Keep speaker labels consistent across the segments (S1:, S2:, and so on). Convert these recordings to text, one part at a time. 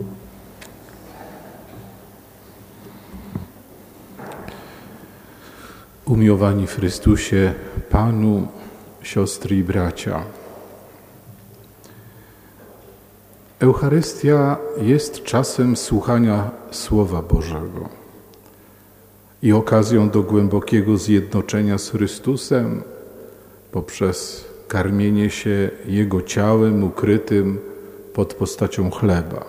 S1: Umiłowani w Chrystusie, Panu, siostry i bracia. Eucharystia jest czasem słuchania Słowa Bożego i okazją do głębokiego zjednoczenia z Chrystusem poprzez karmienie się Jego ciałem ukrytym pod postacią chleba.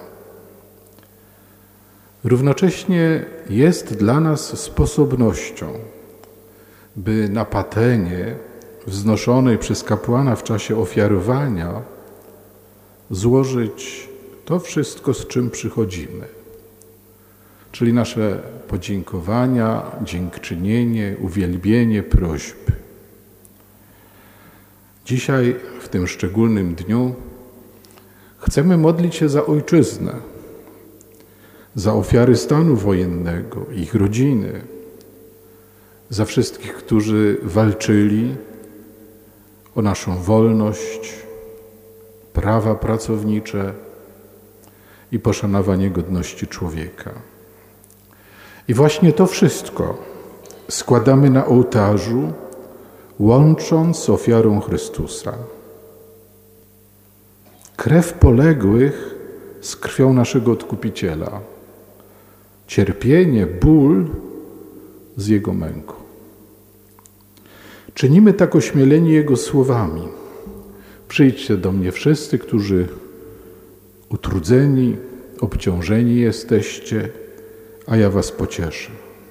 S1: Równocześnie jest dla nas sposobnością, by na patenie wznoszonej przez kapłana w czasie ofiarowania złożyć to wszystko, z czym przychodzimy, czyli nasze podziękowania, dziękczynienie, uwielbienie, prośby. Dzisiaj, w tym szczególnym dniu, chcemy modlić się za ojczyznę, za ofiary stanu wojennego, ich rodziny, za wszystkich, którzy walczyli o naszą wolność, prawa pracownicze i poszanowanie godności człowieka. I właśnie to wszystko składamy na ołtarzu, łącząc z ofiarą Chrystusa. Krew poległych z krwią naszego Odkupiciela, cierpienie, ból z Jego męką. Czynimy tak ośmieleni Jego słowami. Przyjdźcie do mnie wszyscy, którzy utrudzeni, obciążeni jesteście, a ja was pocieszę.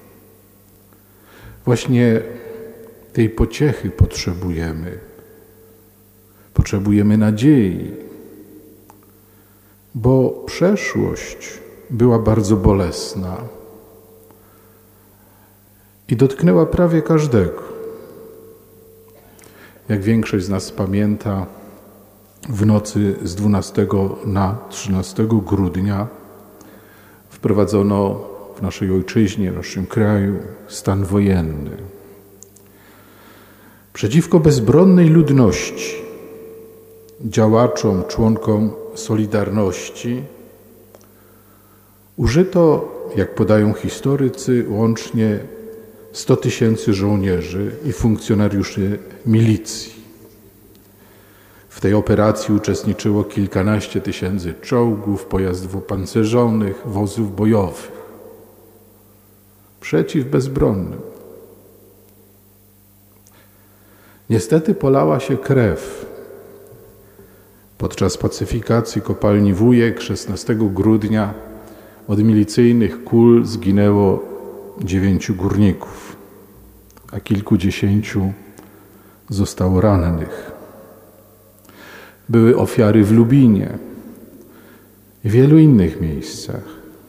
S1: Właśnie tej pociechy potrzebujemy. Potrzebujemy nadziei, bo przeszłość była bardzo bolesna i dotknęła prawie każdego. Jak większość z nas pamięta, w nocy z 12 na 13 grudnia wprowadzono w naszej ojczyźnie, w naszym kraju stan wojenny. Przeciwko bezbronnej ludności, działaczom, członkom Solidarności użyto, jak podają historycy, łącznie 100 000 żołnierzy i funkcjonariuszy milicji. W tej operacji uczestniczyło kilkanaście tysięcy czołgów, pojazdów opancerzonych, wozów bojowych. Przeciw bezbronnym. Niestety polała się krew. Podczas pacyfikacji kopalni Wujek 16 grudnia od milicyjnych kul zginęło 9 górników, a kilkudziesięciu zostało rannych. Były ofiary w Lubinie i w wielu innych miejscach.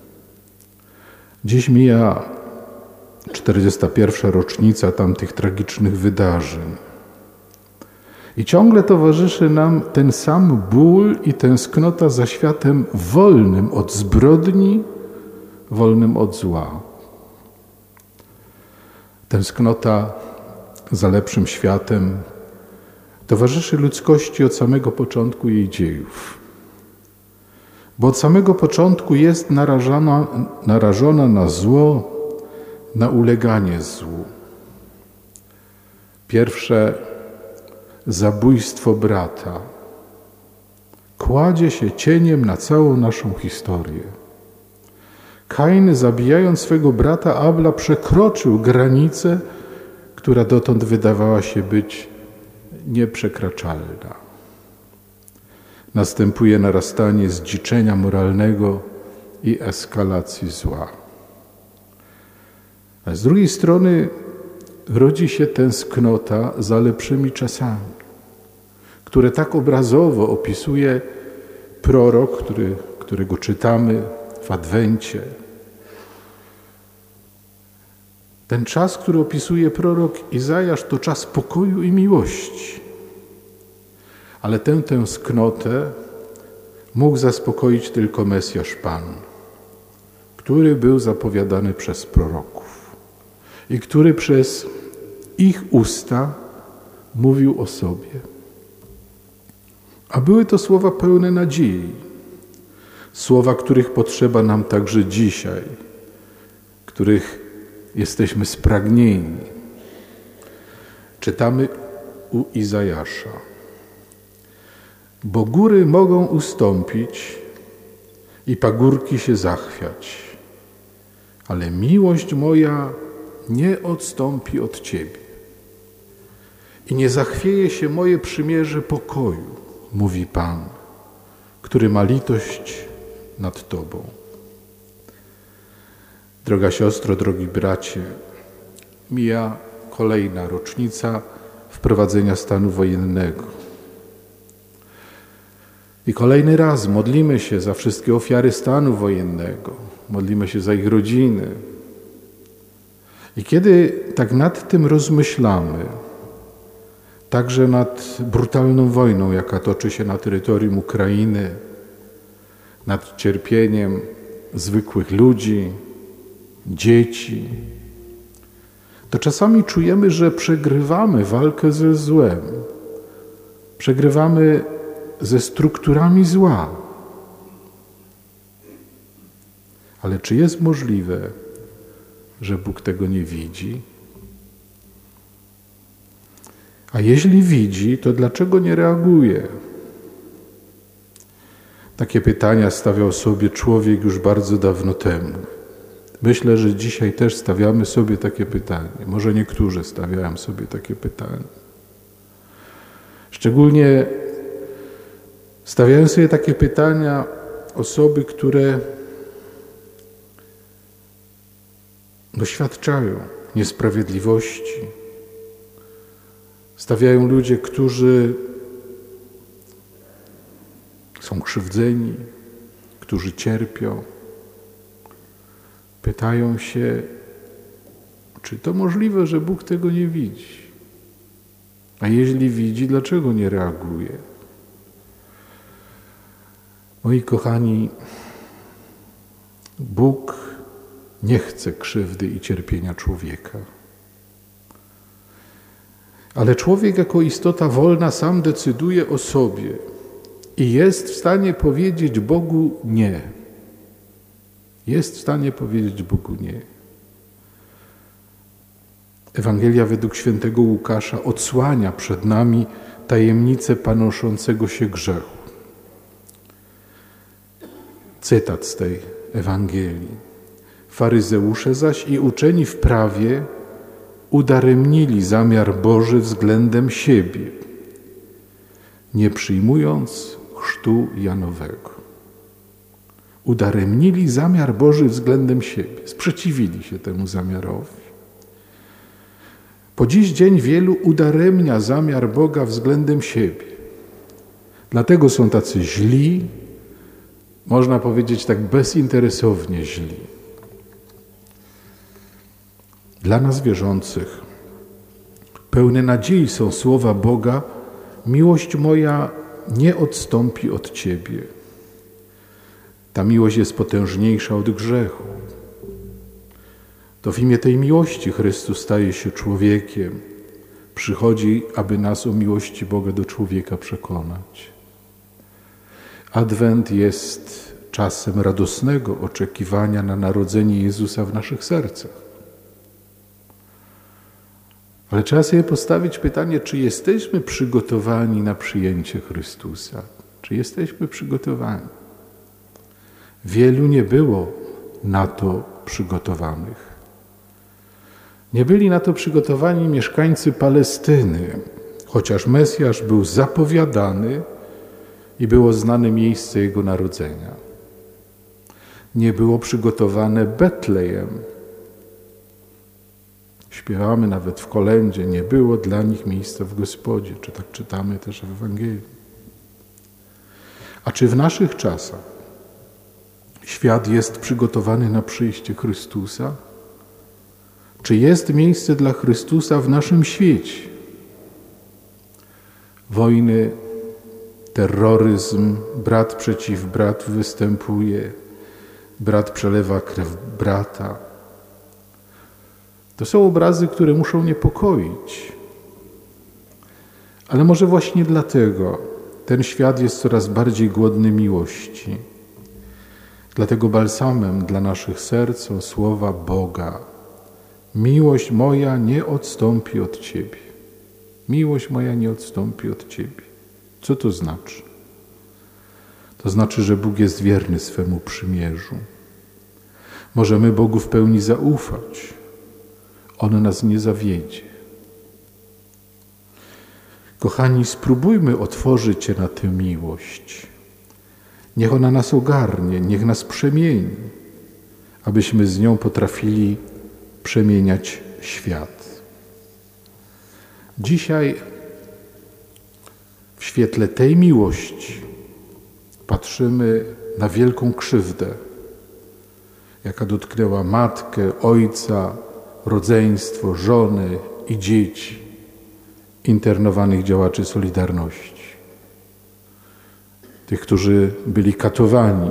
S1: Dziś mija 41. rocznica tamtych tragicznych wydarzeń. I ciągle towarzyszy nam ten sam ból i tęsknota za światem wolnym od zbrodni, wolnym od zła. Tęsknota za lepszym światem towarzyszy ludzkości od samego początku jej dziejów. Bo od samego początku jest narażona na zło, na uleganie złu. Pierwsze zabójstwo brata kładzie się cieniem na całą naszą historię. Kain, zabijając swego brata Abla, przekroczył granicę, która dotąd wydawała się być nieprzekraczalna. Następuje narastanie zdziczenia moralnego i eskalacji zła. A z drugiej strony rodzi się tęsknota za lepszymi czasami, które tak obrazowo opisuje prorok, którego czytamy w Adwencie. Ten czas, który opisuje prorok Izajasz, to czas pokoju i miłości. Ale tę tęsknotę mógł zaspokoić tylko Mesjasz Pan, który był zapowiadany przez proroków i który przez ich usta mówił o sobie. A były to słowa pełne nadziei. Słowa, których potrzeba nam także dzisiaj, których jesteśmy spragnieni. Czytamy u Izajasza. Bo góry mogą ustąpić i pagórki się zachwiać, ale miłość moja nie odstąpi od Ciebie i nie zachwieje się moje przymierze pokoju, mówi Pan, który ma litość nad Tobą. Droga siostro, drogi bracie, mija kolejna rocznica wprowadzenia stanu wojennego. I kolejny raz modlimy się za wszystkie ofiary stanu wojennego, modlimy się za ich rodziny. I kiedy tak nad tym rozmyślamy, także nad brutalną wojną, jaka toczy się na terytorium Ukrainy, nad cierpieniem zwykłych ludzi, dzieci, to czasami czujemy, że przegrywamy walkę ze złem. Przegrywamy ze strukturami zła. Ale czy jest możliwe, że Bóg tego nie widzi? A jeśli widzi, to dlaczego nie reaguje? Takie pytania stawiał sobie człowiek już bardzo dawno temu. Myślę, że dzisiaj też stawiamy sobie takie pytanie. Może niektórzy stawiają sobie takie pytanie. Szczególnie stawiają sobie takie pytania osoby, które doświadczają niesprawiedliwości. Stawiają ludzie, którzy są krzywdzeni, którzy cierpią. Pytają się, czy to możliwe, że Bóg tego nie widzi? A jeśli widzi, dlaczego nie reaguje? Moi kochani, Bóg nie chce krzywdy i cierpienia człowieka. Ale człowiek jako istota wolna sam decyduje o sobie i jest w stanie powiedzieć Bogu nie. Jest w stanie powiedzieć Bogu nie. Ewangelia według świętego Łukasza odsłania przed nami tajemnicę panoszącego się grzechu. Cytat z tej Ewangelii. Faryzeusze zaś i uczeni w prawie udaremnili zamiar Boży względem siebie, nie przyjmując chrztu Janowego. Udaremnili zamiar Boży względem siebie, sprzeciwili się temu zamiarowi. Po dziś dzień wielu udaremnia zamiar Boga względem siebie. Dlatego są tacy źli, można powiedzieć tak bezinteresownie źli. Dla nas wierzących pełne nadziei są słowa Boga: miłość moja nie odstąpi od Ciebie. Ta miłość jest potężniejsza od grzechu. To w imię tej miłości Chrystus staje się człowiekiem. Przychodzi, aby nas o miłości Boga do człowieka przekonać. Adwent jest czasem radosnego oczekiwania na narodzenie Jezusa w naszych sercach. Ale trzeba sobie postawić pytanie, czy jesteśmy przygotowani na przyjęcie Chrystusa? Czy jesteśmy przygotowani? Wielu nie było na to przygotowanych. Nie byli na to przygotowani mieszkańcy Palestyny, chociaż Mesjasz był zapowiadany i było znane miejsce Jego narodzenia. Nie było przygotowane Betlejem. Śpiewamy nawet w kolędzie, nie było dla nich miejsca w Gospodzie, czy tak czytamy też w Ewangelii. A czy w naszych czasach świat jest przygotowany na przyjście Chrystusa? Czy jest miejsce dla Chrystusa w naszym świecie? Wojny, terroryzm, brat przeciw bratu występuje, brat przelewa krew brata. To są obrazy, które muszą niepokoić. Ale może właśnie dlatego ten świat jest coraz bardziej głodny miłości. Dlatego balsamem dla naszych serc są słowa Boga. Miłość moja nie odstąpi od Ciebie. Miłość moja nie odstąpi od Ciebie. Co to znaczy? To znaczy, że Bóg jest wierny swemu przymierzu. Możemy Bogu w pełni zaufać. On nas nie zawiedzie. Kochani, spróbujmy otworzyć się na tę miłość. Niech ona nas ogarnie, niech nas przemieni, abyśmy z nią potrafili przemieniać świat. Dzisiaj w świetle tej miłości patrzymy na wielką krzywdę, jaka dotknęła matkę, ojca, rodzeństwo, żony i dzieci internowanych działaczy Solidarności. Tych, którzy byli katowani.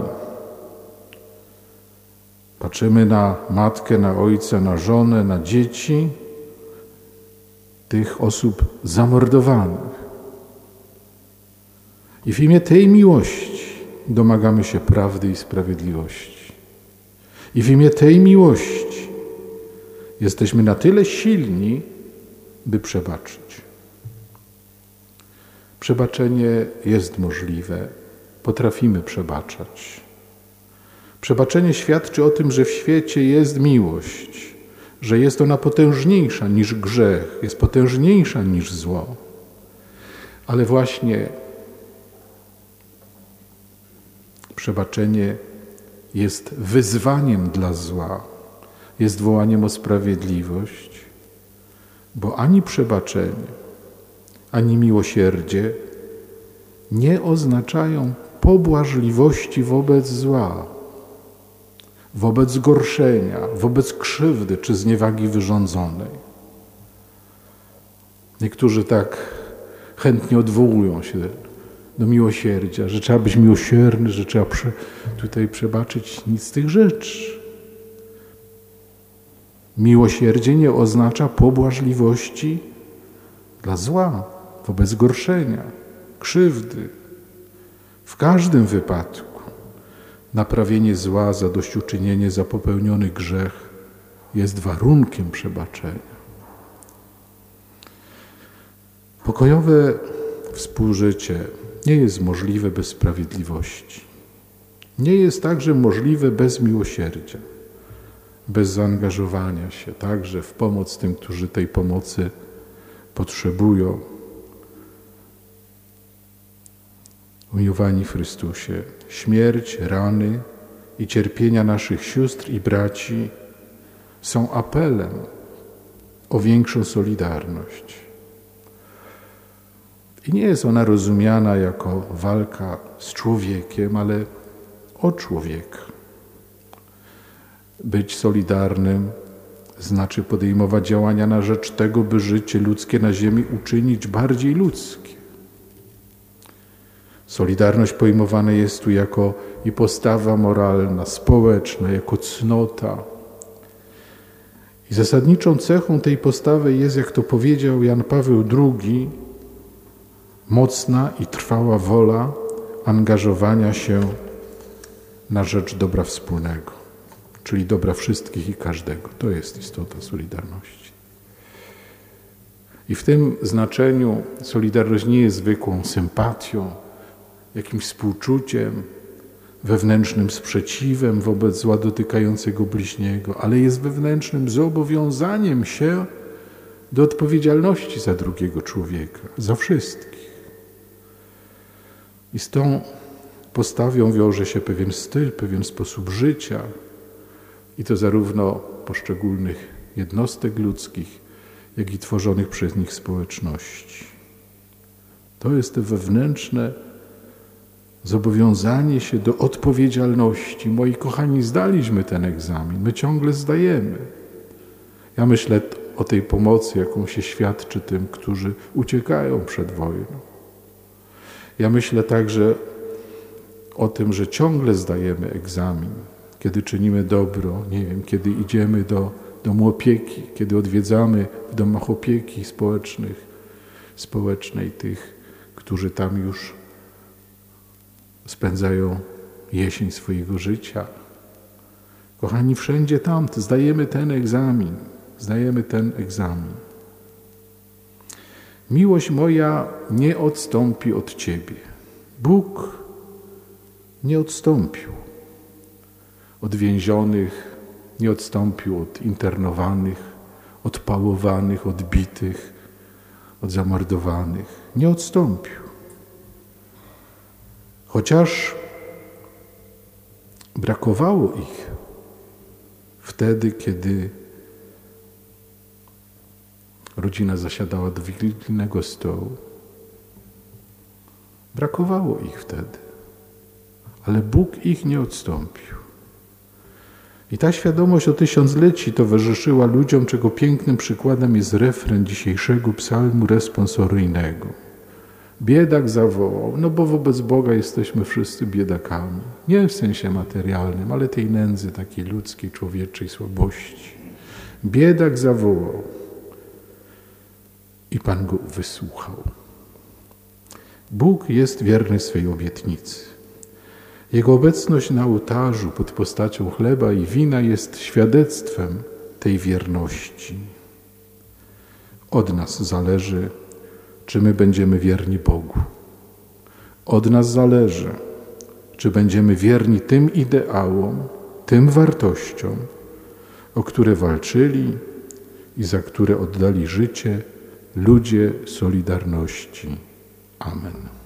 S1: Patrzymy na matkę, na ojca, na żonę, na dzieci tych osób zamordowanych. I w imię tej miłości domagamy się prawdy i sprawiedliwości. I w imię tej miłości jesteśmy na tyle silni, by przebaczyć. Przebaczenie jest możliwe. Potrafimy przebaczać. Przebaczenie świadczy o tym, że w świecie jest miłość, że jest ona potężniejsza niż grzech, jest potężniejsza niż zło. Ale właśnie przebaczenie jest wyzwaniem dla zła, jest wołaniem o sprawiedliwość, bo ani przebaczenie, ani miłosierdzie nie oznaczają pobłażliwości wobec zła, wobec zgorszenia, wobec krzywdy czy zniewagi wyrządzonej. Niektórzy tak chętnie odwołują się do miłosierdzia, że trzeba być miłosierny, że trzeba tutaj przebaczyć. Nic z tych rzeczy. Miłosierdzie nie oznacza pobłażliwości dla zła, wobec zgorszenia, krzywdy. W każdym wypadku naprawienie zła, zadośćuczynienie za popełniony grzech jest warunkiem przebaczenia. Pokojowe współżycie nie jest możliwe bez sprawiedliwości. Nie jest także możliwe bez miłosierdzia, bez zaangażowania się także w pomoc tym, którzy tej pomocy potrzebują. Umiłowani w Chrystusie, śmierć, rany i cierpienia naszych sióstr i braci są apelem o większą solidarność. I nie jest ona rozumiana jako walka z człowiekiem, ale o człowieka. Być solidarnym znaczy podejmować działania na rzecz tego, by życie ludzkie na ziemi uczynić bardziej ludzkie. Solidarność pojmowana jest tu jako i postawa moralna, społeczna, jako cnota. I zasadniczą cechą tej postawy jest, jak to powiedział Jan Paweł II, mocna i trwała wola angażowania się na rzecz dobra wspólnego, czyli dobra wszystkich i każdego. To jest istota solidarności. I w tym znaczeniu solidarność nie jest zwykłą sympatią, jakimś współczuciem, wewnętrznym sprzeciwem wobec zła dotykającego bliźniego, ale jest wewnętrznym zobowiązaniem się do odpowiedzialności za drugiego człowieka, za wszystkich. I z tą postawą wiąże się pewien styl, pewien sposób życia i to zarówno poszczególnych jednostek ludzkich, jak i tworzonych przez nich społeczności. To jest to wewnętrzne zobowiązanie się do odpowiedzialności. Moi kochani, zdaliśmy ten egzamin, my ciągle zdajemy. Ja myślę o tej pomocy, jaką się świadczy tym, którzy uciekają przed wojną. Ja myślę także o tym, że ciągle zdajemy egzamin, kiedy czynimy dobro, nie wiem, kiedy idziemy do domu opieki, kiedy odwiedzamy w domach opieki społecznej tych, którzy tam już spędzają jesień swojego życia. Kochani, wszędzie tam zdajemy ten egzamin. Miłość moja nie odstąpi od Ciebie. Bóg nie odstąpił od więzionych, nie odstąpił od internowanych, od pałowanych, od bitych, od zamordowanych. Nie odstąpił. Chociaż brakowało ich wtedy, kiedy rodzina zasiadała do wigilijnego stołu. Brakowało ich wtedy, ale Bóg ich nie odstąpił. I ta świadomość o tysiącleci towarzyszyła ludziom, czego pięknym przykładem jest refren dzisiejszego psalmu responsoryjnego. Biedak zawołał, no bo wobec Boga jesteśmy wszyscy biedakami. Nie w sensie materialnym, ale tej nędzy takiej ludzkiej, człowieczej słabości. Biedak zawołał i Pan go wysłuchał. Bóg jest wierny swej obietnicy. Jego obecność na ołtarzu pod postacią chleba i wina jest świadectwem tej wierności. Od nas zależy, czy my będziemy wierni Bogu. Od nas zależy, czy będziemy wierni tym ideałom, tym wartościom, o które walczyli i za które oddali życie ludzie Solidarności. Amen.